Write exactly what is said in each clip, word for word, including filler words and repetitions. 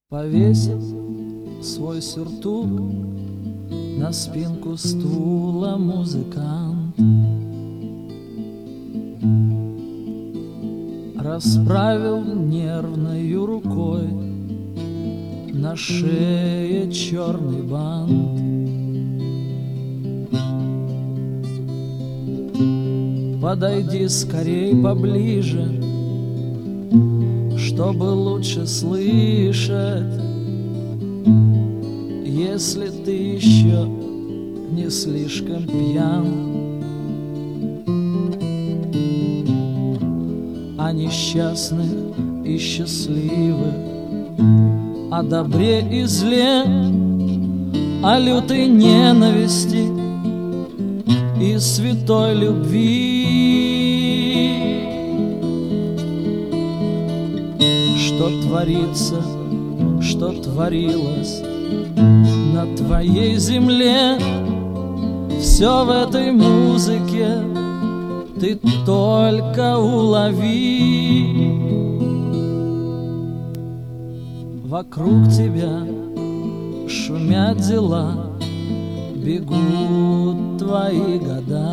Повесил свой сюртук на спинку стула музыкант, расправил нервною рукой на шее черный бант. Подойди скорей поближе, чтобы лучше слышать, если ты еще не слишком пьян. О несчастных и счастливых, о добре и зле, о лютой ненависти и святой любви. Что творится, что творилось на твоей земле, все в этой музыке ты только улови. Вокруг тебя шумят дела, бегут твои года.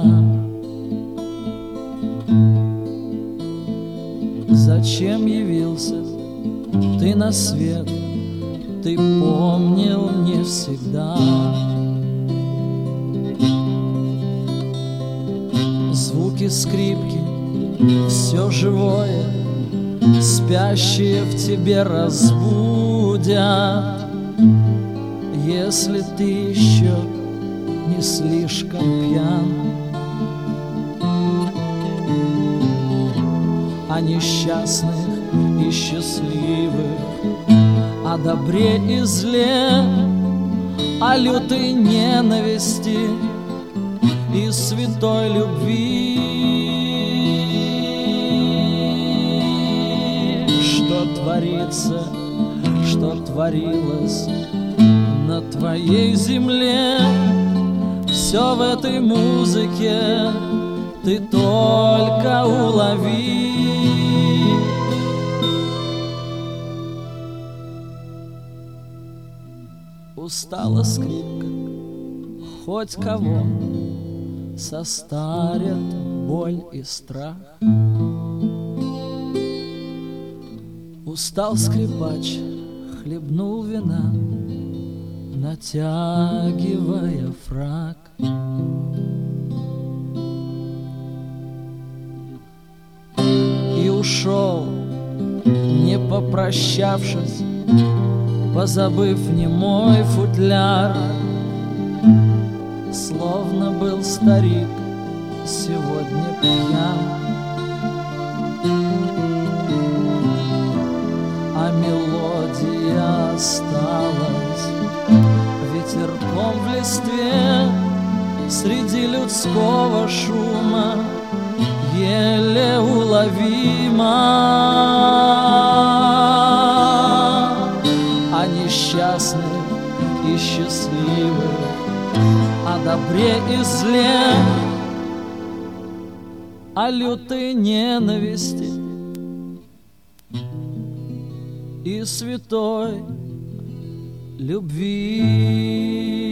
Зачем явился ты на свет, ты помнил не всегда. Звуки скрипки, все живое, спящие в тебе разбудят, если ты еще не слишком пьян. О несчастных и счастливых, о добре и зле, о лютой ненависти и святой любви. Что творится, что творилось на твоей земле, все в этой музыке ты только улови. Устала скрипка, хоть кого состарят боль и страх. Устал скрипач, хлебнул вина, натягивая фрак. И ушел, не попрощавшись, позабыв немой футляр, словно был старик сегодня пьян. А мелодия осталась ветерком в листве, среди людского шума еле уловима. О несчастных и счастливых, о добре и зле, о лютой ненависти и святой любви.